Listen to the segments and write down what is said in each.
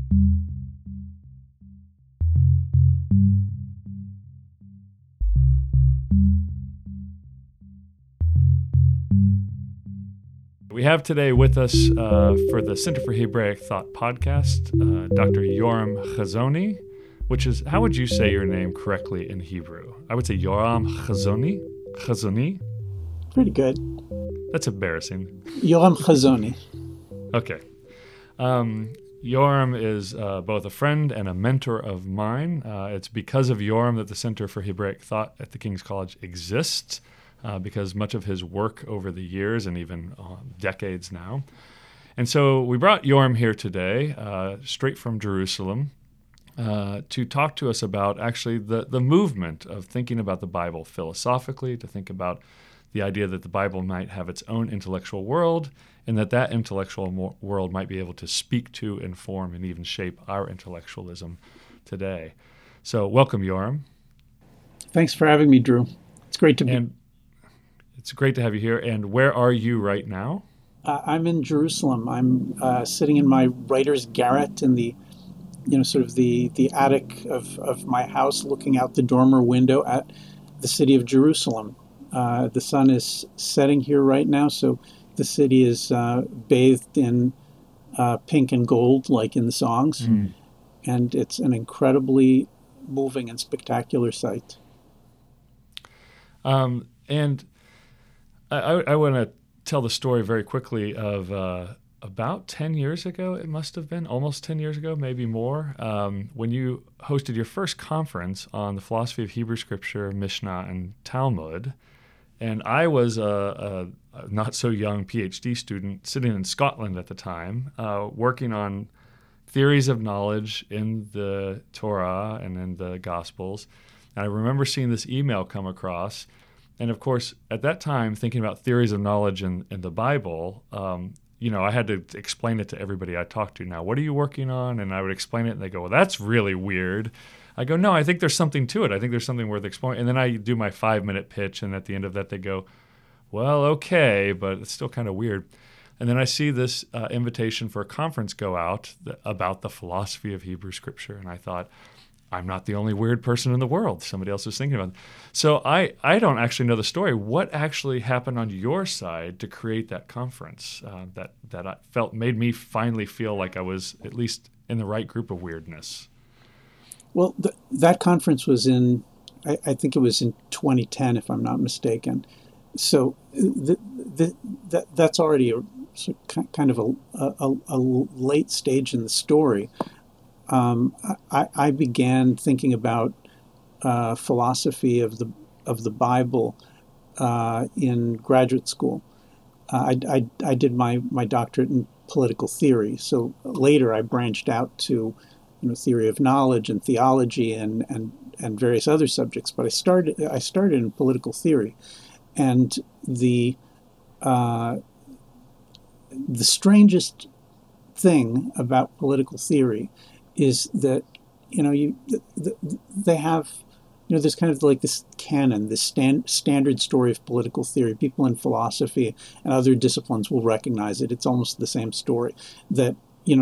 We have today with us for the Center for Hebraic Thought podcast, Dr. Yoram Chazoni, which is, how would you say your name correctly in Hebrew? I would say Yoram Chazoni. Chazoni? Pretty good. That's embarrassing. Yoram Chazoni. Okay. Yoram is both a friend and a mentor of mine. It's because of Yoram that the Center for Hebraic Thought at the King's College exists. Because much of his work over the years and even decades now. And so we brought Yoram here today, straight from Jerusalem, to talk to us about actually the movement of thinking about the Bible philosophically, to think about the idea that the Bible might have its own intellectual world, and that intellectual world might be able to speak to, inform, and even shape our intellectualism today. So welcome, Yoram. Thanks for having me, Drew. It's great to be. It's great to have you here. And where are you right now? I'm in Jerusalem. I'm sitting in my writer's garret in the, sort of the attic of my house, looking out the dormer window at the city of Jerusalem. The sun is setting here right now, so the city is bathed in pink and gold, like in the songs. And it's an incredibly moving and spectacular sight. And I want to tell the story very quickly of about 10 years ago, it must have been, almost 10 years ago, maybe more, when you hosted your first conference on the philosophy of Hebrew Scripture, Mishnah, and Talmud. And I was a not-so-young PhD student sitting in Scotland at the time, working on theories of knowledge in the Torah and in the Gospels. And I remember seeing this email come across. And of course, at that time, thinking about theories of knowledge in the Bible, I had to explain it to everybody I talked to. Now, what are you working on? And I would explain it, and they go, well, that's really weird. I go, no, I think there's something to it. I think there's something worth exploring. And then I do my 5-minute pitch, and at the end of that, they go, well, okay, but it's still kind of weird. And then I see this invitation for a conference go out about the philosophy of Hebrew Scripture, and I thought, I'm not the only weird person in the world. Somebody else is thinking about it. So I don't actually know the story. What actually happened on your side to create that conference that I felt made me finally feel like I was at least in the right group of weirdness? Well, that conference was I think it was in 2010, if I'm not mistaken. So that's already kind of a late stage in the story. I began thinking about philosophy of the Bible in graduate school. I did my doctorate in political theory. So later I branched out to theory of knowledge and theology and various other subjects. But I started in political theory, and the strangest thing about political theory is that they have there's kind of like this canon, this standard story of political theory. People in philosophy and other disciplines will recognize it. It's almost the same story that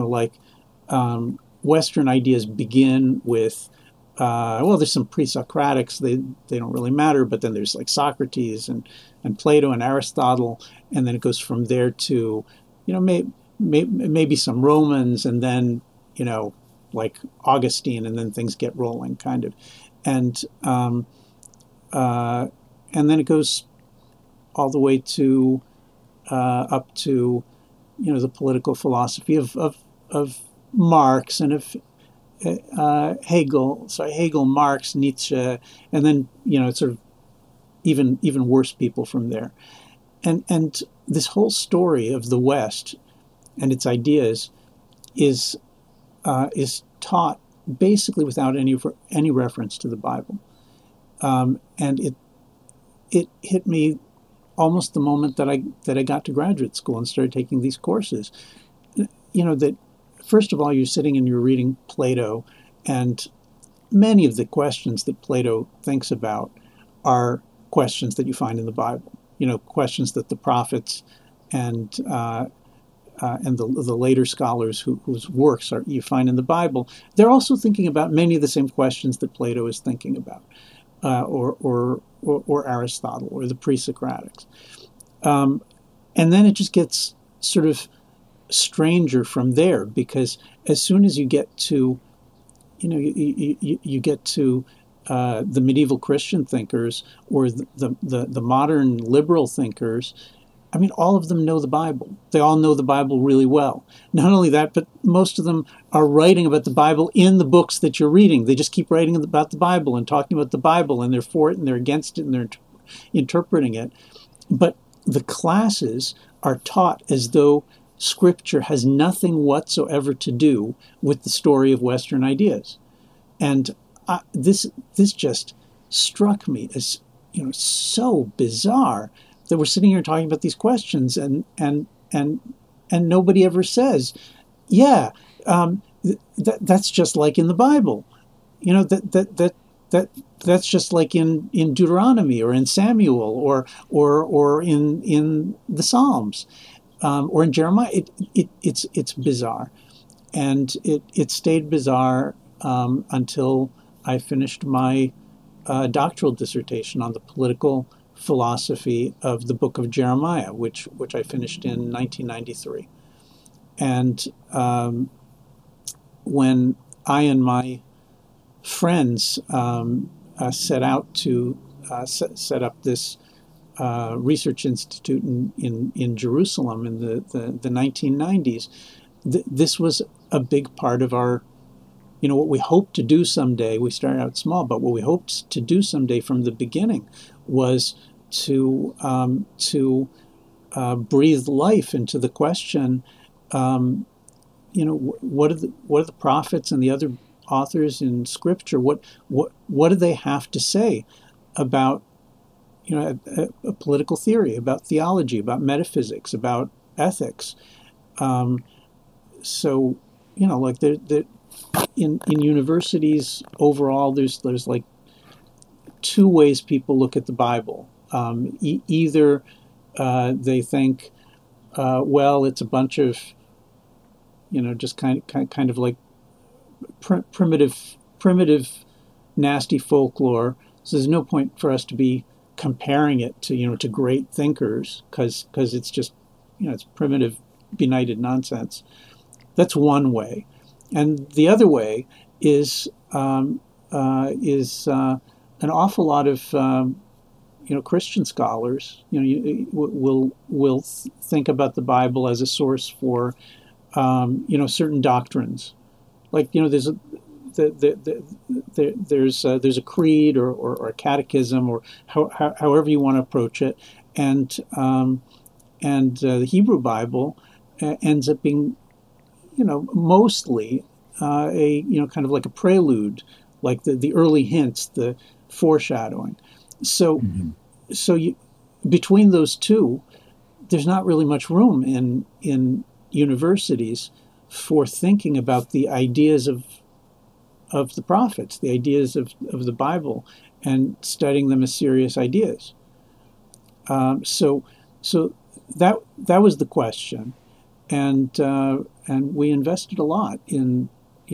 Western ideas begin with there's some pre-Socratics, they don't really matter, but then there's like Socrates and Plato and Aristotle, and then it goes from there to maybe some Romans, and then like Augustine, and then things get rolling, kind of, and then it goes all the way to up to the political philosophy of Marx and of Hegel, Marx, Nietzsche, and then sort of even worse people from there, and this whole story of the West and its ideas is taught basically without any reference to the Bible, and it hit me almost the moment that I got to graduate school and started taking these courses. That first of all, you're sitting and you're reading Plato, and many of the questions that Plato thinks about are questions that you find in the Bible. Questions that the prophets and and the later scholars whose works you find in the Bible, they're also thinking about many of the same questions that Plato is thinking about, or Aristotle, or the pre-Socratics. And then it just gets sort of stranger from there, because as soon as you get to, you get to the medieval Christian thinkers, or the modern liberal thinkers, I mean, all of them know the Bible. They all know the Bible really well. Not only that, but most of them are writing about the Bible in the books that you're reading. They just keep writing about the Bible and talking about the Bible, and they're for it and they're against it and they're interpreting it. But the classes are taught as though Scripture has nothing whatsoever to do with the story of Western ideas. And this just struck me as, so bizarre that we're sitting here talking about these questions, and nobody ever says, yeah, that's just like in the Bible, that's just like in Deuteronomy, or in Samuel, or in the Psalms, or in Jeremiah. It's bizarre, and it stayed bizarre until I finished my doctoral dissertation on the political philosophy of the book of Jeremiah, which I finished in 1993. And when I and my friends set out to set up this research institute in Jerusalem in the 1990s, this was a big part of our, what we hoped to do someday. We started out small, but what we hoped to do someday from the beginning was to breathe life into the question, what are the prophets and the other authors in Scripture? What do they have to say about a political theory, about theology, about metaphysics, about ethics? So like in universities overall, there's like two ways people look at the Bible. Either they think, well, it's a bunch of, just kind of like primitive, nasty folklore. So there's no point for us to be comparing it to great thinkers, because it's just, it's primitive, benighted nonsense. That's one way, and the other way is an awful lot of Christian scholars will think about the Bible as a source for certain doctrines, like there's a creed or a catechism, or however you want to approach it, and the Hebrew Bible ends up being mostly a kind of like a prelude, like the early hints, the foreshadowing. So between those two, there's not really much room in universities for thinking about the ideas of the prophets, the ideas of the Bible, and studying them as serious ideas. So that was the question, and we invested a lot in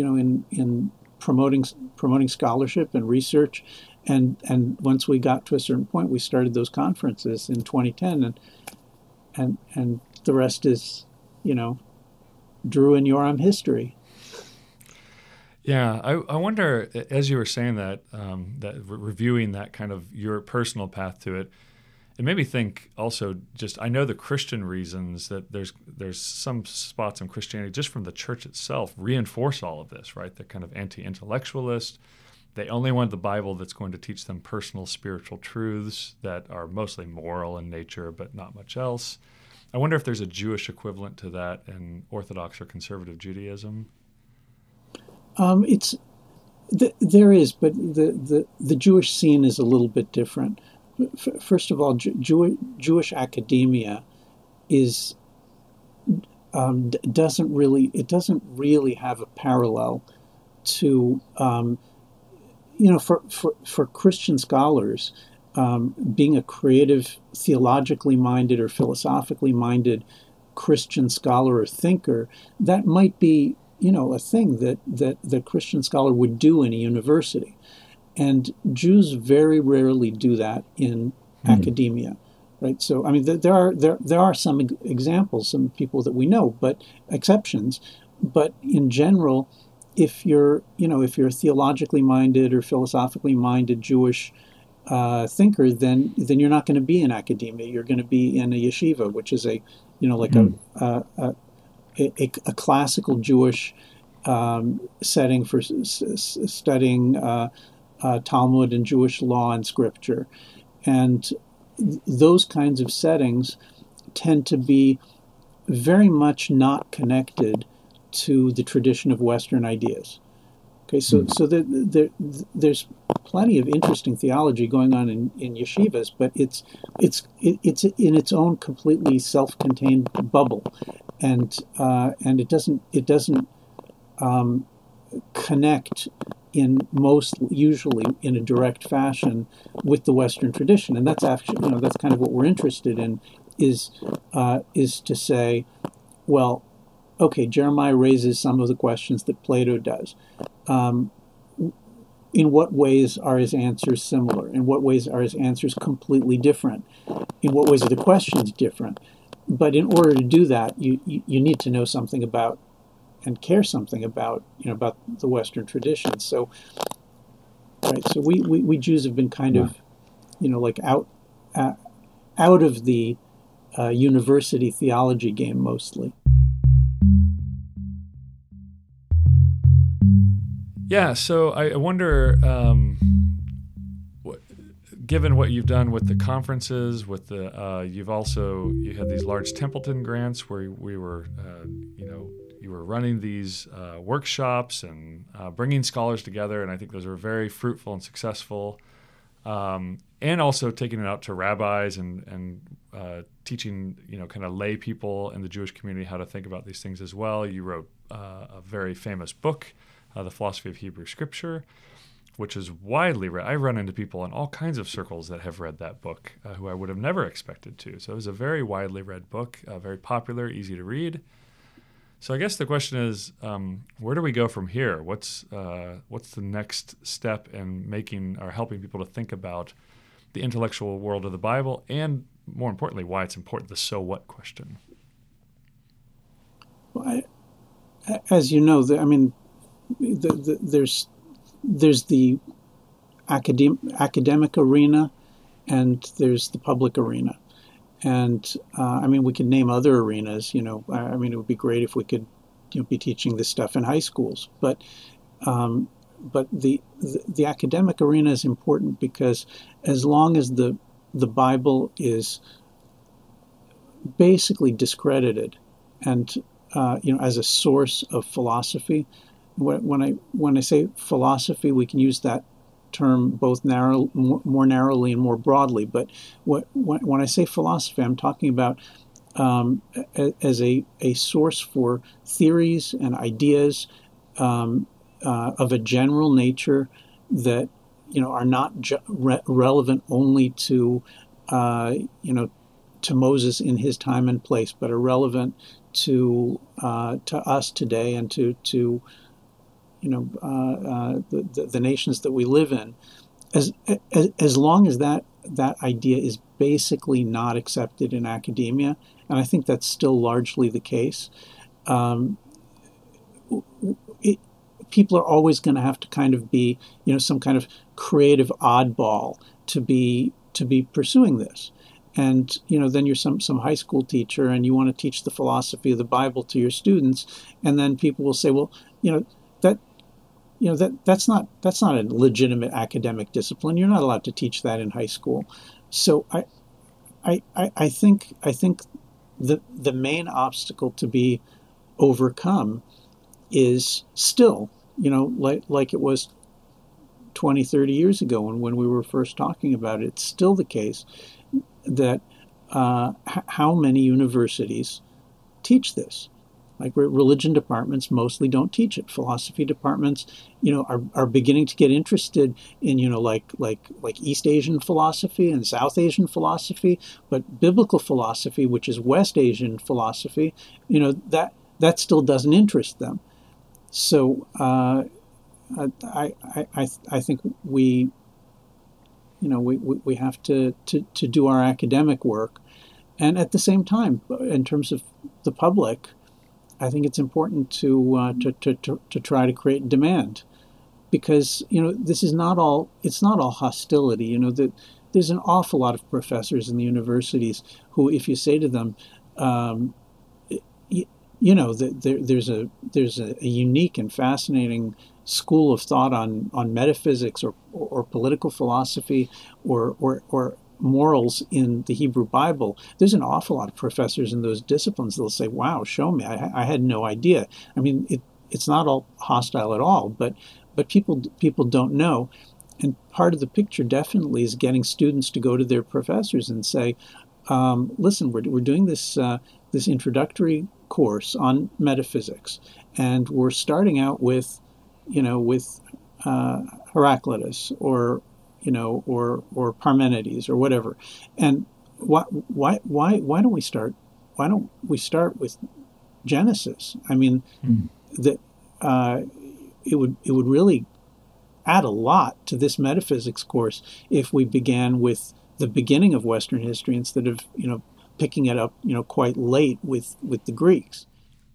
promoting scholarship and research, and once we got to a certain point, we started those conferences in 2010, and the rest is Drew and Yoram history. Yeah, I wonder, as you were saying that, reviewing that kind of your personal path to it, it made me think also, just, I know the Christian reasons that there's some spots in Christianity just from the church itself reinforce all of this, right? They're kind of anti-intellectualist. They only want the Bible that's going to teach them personal spiritual truths that are mostly moral in nature, but not much else. I wonder if there's a Jewish equivalent to that in Orthodox or conservative Judaism. There is, but the Jewish scene is a little bit different. First of all, Jewish academia doesn't really have a parallel to for Christian scholars, being a creative, theologically minded or philosophically minded Christian scholar or thinker, that might be, a thing that the Christian scholar would do in a university. And Jews very rarely do that in academia, right? So, I mean, there are some examples, some people that we know, but exceptions. But in general, if you're a theologically minded or philosophically minded Jewish thinker, then you're not going to be in academia. You're going to be in a yeshiva, which is a classical Jewish setting for studying Talmud and Jewish law and scripture. And those kinds of settings tend to be very much not connected to the tradition of Western ideas. Okay, so there's plenty of interesting theology going on in yeshivas, but it's in its own completely self-contained bubble, and it doesn't connect usually in a direct fashion with the Western tradition, and that's actually that's kind of what we're interested in is to say, well, okay, Jeremiah raises some of the questions that Plato does. In what ways are his answers similar? In what ways are his answers completely different? In what ways are the questions different? But in order to do that, you need to know something about and care something about about the Western tradition. So, right. So we Jews have been kind of like out of the university theology game mostly. Yeah, so I wonder, given what you've done with the conferences, with the you had these large Templeton grants where we were, you were running these workshops and bringing scholars together, and I think those were very fruitful and successful, and also taking it out to rabbis and teaching, kind of lay people in the Jewish community how to think about these things as well. You wrote a very famous book, The Philosophy of Hebrew Scripture, which is widely read. I run into people in all kinds of circles that have read that book who I would have never expected to. So it was a very widely read book, very popular, easy to read. So I guess the question is, where do we go from here? What's the next step in making or helping people to think about the intellectual world of the Bible, and more importantly, why it's important, the so what question? Well, as you know, there's the academic arena, and there's the public arena, and we could name other arenas. It would be great if we could be teaching this stuff in high schools, but the academic arena is important because as long as the Bible is basically discredited and as a source of philosophy. When I say philosophy, we can use that term both more narrowly and more broadly. But when I say philosophy, I'm talking about as a source for theories and ideas of a general nature that are not relevant only to to Moses in his time and place, but are relevant to us today and to the nations that we live in. As long as that idea is basically not accepted in academia, and I think that's still largely the case, people are always going to have to kind of be, some kind of creative oddball to be pursuing this. And, then you're some high school teacher and you want to teach the philosophy of the Bible to your students. And then people will say, well, that's not a legitimate academic discipline. You're not allowed to teach that in high school. So I think the main obstacle to be overcome is still, like it was 20, 30 years ago when we were first talking about it. It's still the case that how many universities teach this. Like religion departments mostly don't teach it. Philosophy departments, are beginning to get interested in, like East Asian philosophy and South Asian philosophy, but biblical philosophy, which is West Asian philosophy, that still doesn't interest them. So I think we have to do our academic work, and at the same time, in terms of the public, I think it's important to try to create demand, because this is not all, it's not all hostility. That there's an awful lot of professors in the universities who, if you say to them, that there's a unique and fascinating school of thought on metaphysics or political philosophy or morals in the Hebrew Bible, there's an awful lot of professors in those disciplines that'll say, wow, show me, I had no idea. I mean, it's not all hostile at all, but people don't know. And part of the picture definitely is getting students to go to their professors and say, listen, we're doing this introductory course on metaphysics, and we're starting out with Heraclitus or Parmenides or whatever. And why don't we start with Genesis? I mean, that it would really add a lot to this metaphysics course if we began with the beginning of Western history instead of picking it up quite late with the Greeks.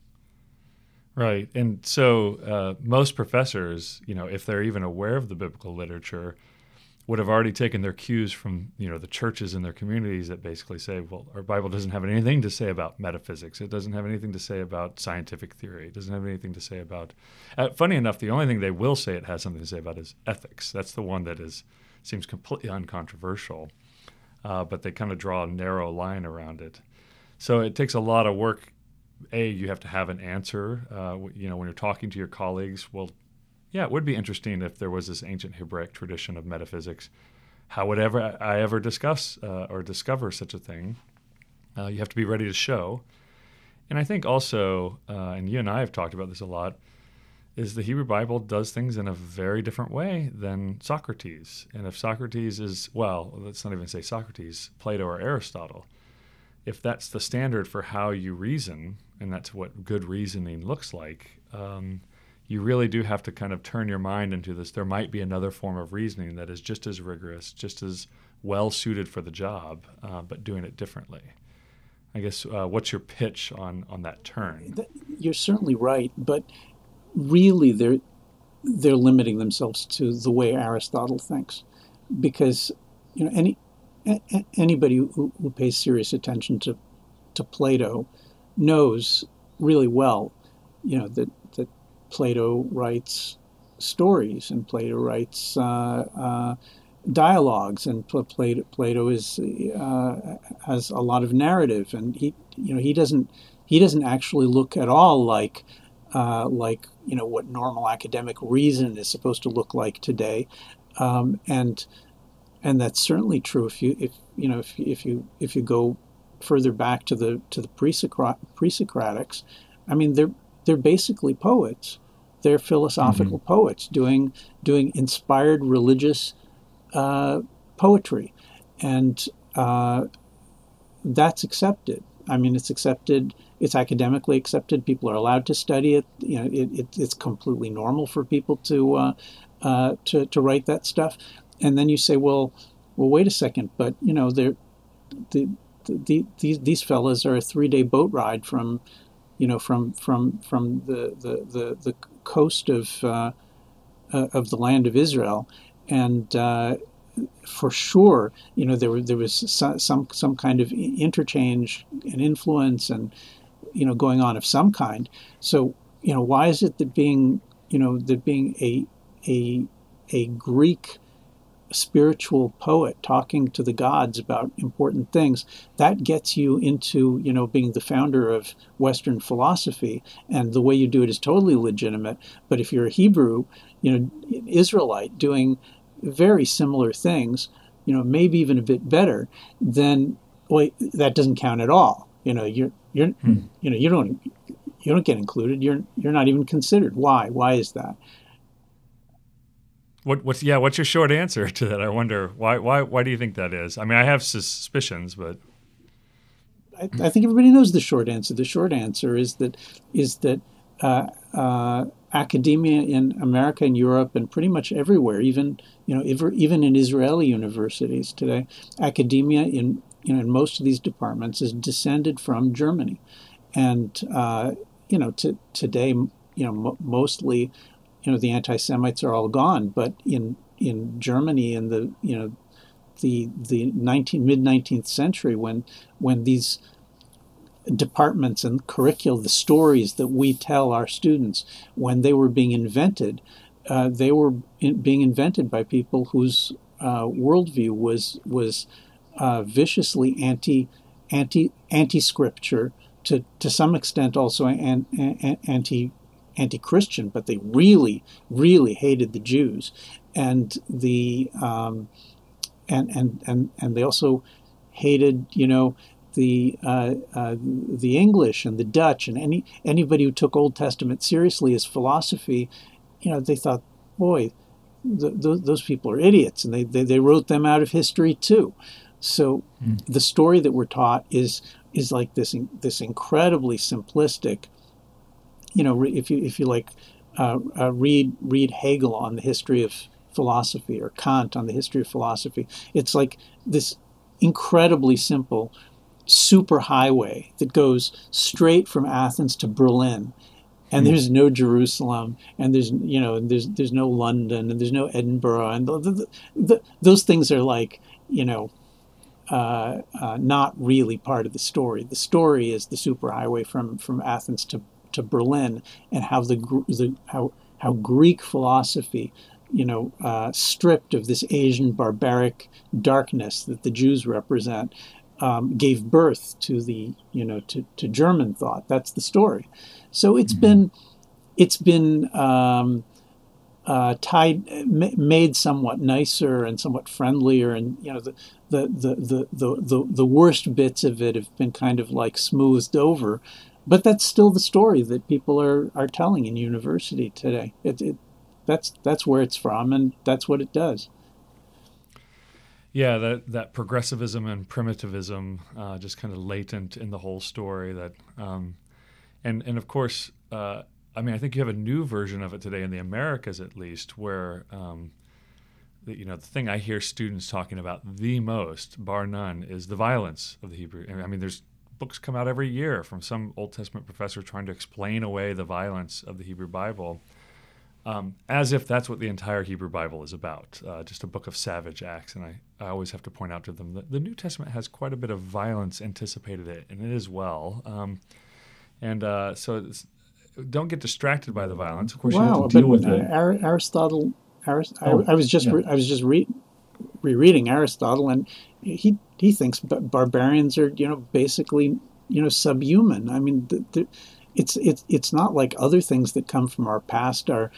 Right. And so most professors, if they're even aware of the biblical literature, would have already taken their cues from, the churches in their communities that basically say, well, our Bible doesn't have anything to say about metaphysics. It doesn't have anything to say about scientific theory. It doesn't have anything to say about... funny enough, the only thing they will say it has something to say about is ethics. That's the one that seems completely uncontroversial, but they kind of draw a narrow line around it. So it takes a lot of work. You have to have an answer. When you're talking to your colleagues, well, yeah, it would be interesting if there was this ancient Hebraic tradition of metaphysics. How would I ever discuss or discover such a thing? You have to be ready to show. And I think also, and you and I have talked about this a lot, is the Hebrew Bible does things in a very different way than Socrates. And if Socrates is, well, let's not even say Socrates, Plato or Aristotle, if that's the standard for how you reason, and that's what good reasoning looks like, you really do have to kind of turn your mind into this. There might be another form of reasoning that is just as rigorous, just as well suited for the job, but doing it differently. I guess, what's your pitch on that turn? You're certainly right, but really they're limiting themselves to the way Aristotle thinks, because anybody who pays serious attention to Plato knows really well, that Plato writes stories and Plato writes dialogues, and Plato has a lot of narrative, and he doesn't actually look at all like what normal academic reason is supposed to look like today, and that's certainly true if you go further back to the pre-Socratics. I mean, they're basically poets. They're philosophical poets doing inspired religious poetry, and that's accepted. I mean, it's accepted. It's academically accepted. People are allowed to study it. It's completely normal for people to write that stuff. And then you say, well, wait a second, but these fellas are a 3-day boat ride from the coast of the land of Israel, and for sure, there was some kind of interchange and influence and going on of some kind. So why is it that being a Greek spiritual poet talking to the gods about important things, that gets you into being the founder of Western philosophy, and the way you do it is totally legitimate. But if you're a Hebrew, Israelite doing very similar things, maybe even a bit better, then that doesn't count at all. You you don't get included. You're not even considered. Why? Why is that? What's your short answer to that? I wonder why do you think that is? I mean, I have suspicions, but I think everybody knows the short answer. The short answer is that academia in America and Europe and pretty much everywhere, even even in Israeli universities today, academia in most of these departments is descended from Germany, and today mostly the anti-Semites are all gone, but in Germany in the mid 19th century when these departments and curricula, the stories that we tell our students, when they were being invented, they were being invented by people whose worldview was viciously anti-scripture, to some extent also anti-Christian, but they really hated the Jews, and and they also hated the English and the Dutch, and anybody who took Old Testament seriously as philosophy. They thought, boy, those people are idiots, and they wrote them out of history too. So the story that we're taught is like this incredibly simplistic. If you like read Hegel on the history of philosophy or Kant on the history of philosophy, it's like this incredibly simple superhighway that goes straight from Athens to Berlin, and there's no Jerusalem, and there's no London, and there's no Edinburgh, and those things are like not really part of the story. The story is the superhighway from Athens to Berlin, and how how Greek philosophy, stripped of this Asian barbaric darkness that the Jews represent, gave birth to the to German thought. That's the story. So it's been made somewhat nicer and somewhat friendlier, and the worst bits of it have been kind of like smoothed over, but that's still the story that people are telling in university today. That's where it's from, and that's what it does. Yeah, that progressivism and primitivism just kind of latent in the whole story. That and of course, I mean, I think you have a new version of it today in the Americas, at least, where the thing I hear students talking about the most, bar none, is the violence of the Hebrew. I mean, there's books come out every year from some Old Testament professor trying to explain away the violence of the Hebrew Bible, as if that's what the entire Hebrew Bible is about, just a book of savage acts. And I always have to point out to them that the New Testament has quite a bit of violence anticipated in it as well. So don't get distracted by the violence. Of course, you have to deal with it. Aristotle. I was just rereading Aristotle, and he thinks barbarians are basically subhuman. I mean, it's not like other things that come from our past are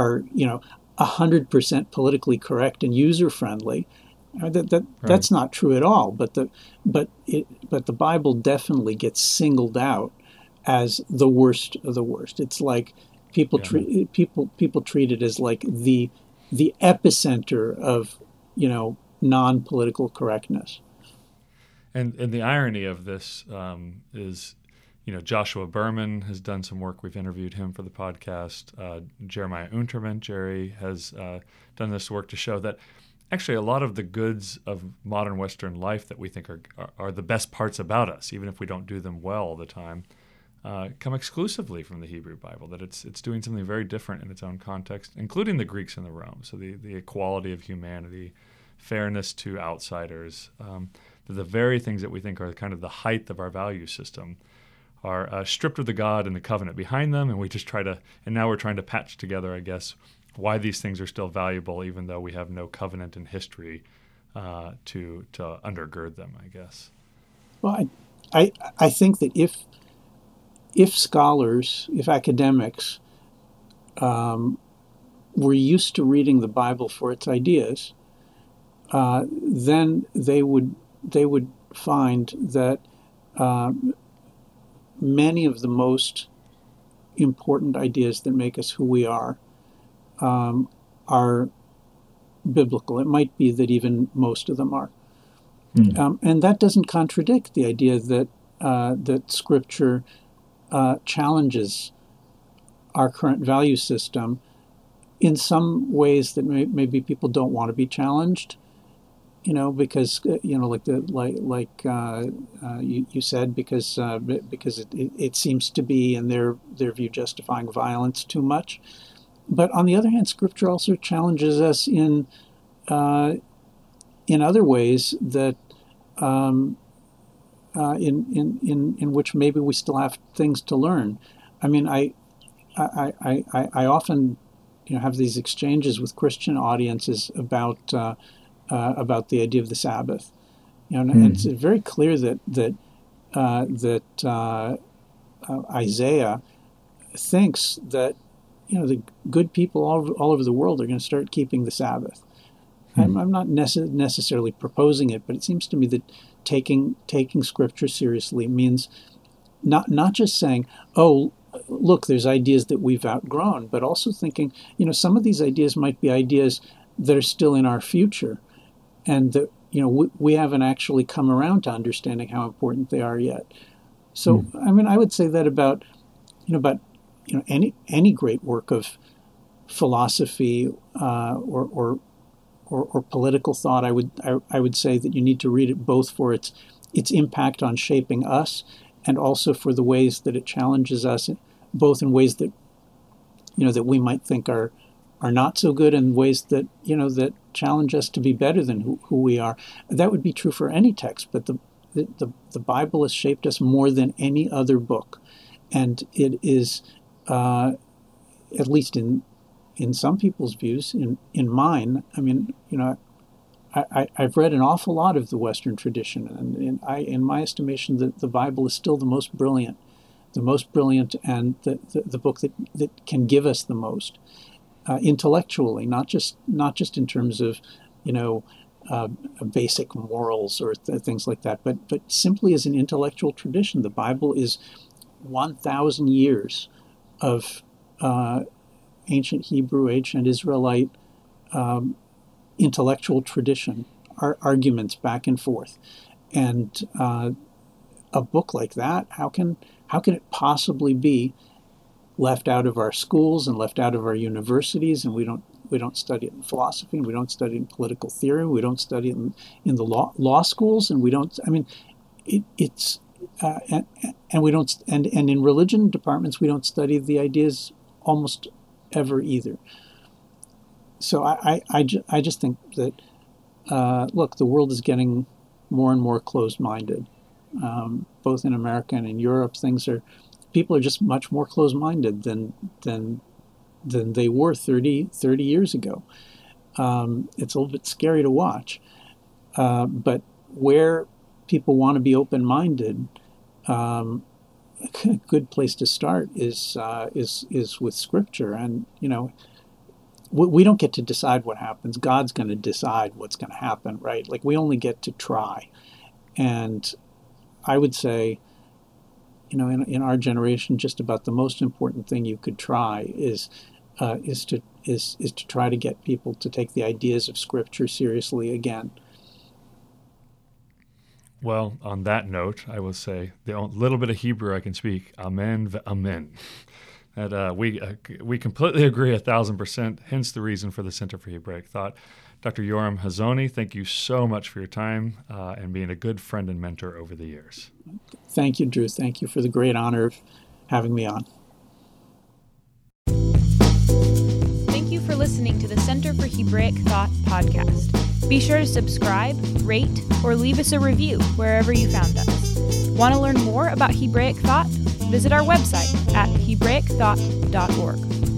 100% politically correct and user friendly. That's not true at all. But the Bible definitely gets singled out as the worst of the worst. It's like people treat it as like the epicenter of non-political correctness. And the irony of this is, Joshua Berman has done some work. We've interviewed him for the podcast. Jeremiah Unterman, Jerry, has done this work to show that actually a lot of the goods of modern Western life that we think are the best parts about us, even if we don't do them well all the time, come exclusively from the Hebrew Bible, that it's doing something very different in its own context, including the Greeks and the Romans. So the equality of humanity, fairness to outsiders, the very things that we think are kind of the height of our value system are stripped of the God and the covenant behind them, and now we're trying to patch together, I guess, why these things are still valuable, even though we have no covenant in history to undergird them, I guess. Well, I think that if scholars, if academics were used to reading the Bible for its ideas, then they would find that many of the most important ideas that make us who we are biblical. It might be that even most of them are. And that doesn't contradict the idea that that Scripture challenges our current value system in some ways that maybe people don't want to be challenged. Because you said, because it seems to be in their view justifying violence too much. But on the other hand, Scripture also challenges us in other ways that in which maybe we still have things to learn. I mean, I often have these exchanges with Christian audiences about the idea of the Sabbath. And it's very clear that Isaiah thinks that the good people all over the world are going to start keeping the Sabbath. I'm not necessarily proposing it, but it seems to me that taking Scripture seriously means not just saying, oh, look, there's ideas that we've outgrown, but also thinking, some of these ideas might be ideas that are still in our future, and that we haven't actually come around to understanding how important they are yet. So, I mean, I would say that about any great work of philosophy or political thought. I would say that you need to read it both for its impact on shaping us, and also for the ways that it challenges us, both in ways that that we might think are not so good, and ways that that challenge us to be better than who we are. That would be true for any text, but the Bible has shaped us more than any other book, and it is at least in some people's views, in mine. I mean, I've read an awful lot of the Western tradition, and in my estimation, the Bible is still the most brilliant, and the book that can give us the most intellectually, not just in terms of basic morals or things like that, but simply as an intellectual tradition. The Bible is 1,000 years of ancient Hebrew, ancient Israelite intellectual tradition, arguments back and forth, and a book like that, how can it possibly be left out of our schools and left out of our universities? And we don't study it in philosophy, and we don't study it in political theory, we don't study it in the law schools, and we don't. I mean, it's and we don't, and in religion departments we don't study the ideas almost ever either. So I just think that look, the world is getting more and more closed-minded, both in America and in Europe. People are just much more closed-minded than they were 30 years ago. It's a little bit scary to watch, but where people want to be open-minded, a good place to start is with Scripture. And we don't get to decide what happens. God's going to decide what's going to happen, right? Like, we only get to try. And I would say, in our generation, just about the most important thing you could try is to try to get people to take the ideas of Scripture seriously again. Well, on that note, I will say the little bit of Hebrew I can speak, amen v'amen. That we completely agree 1,000%, hence the reason for the Center for Hebraic Thought. Dr. Yoram Hazony, thank you so much for your time and being a good friend and mentor over the years. Thank you, Drew. Thank you for the great honor of having me on. Thank you for listening to the Center for Hebraic Thought podcast. Be sure to subscribe, rate, or leave us a review wherever you found us. Want to learn more about Hebraic Thought? Visit our website at hebraicthought.org.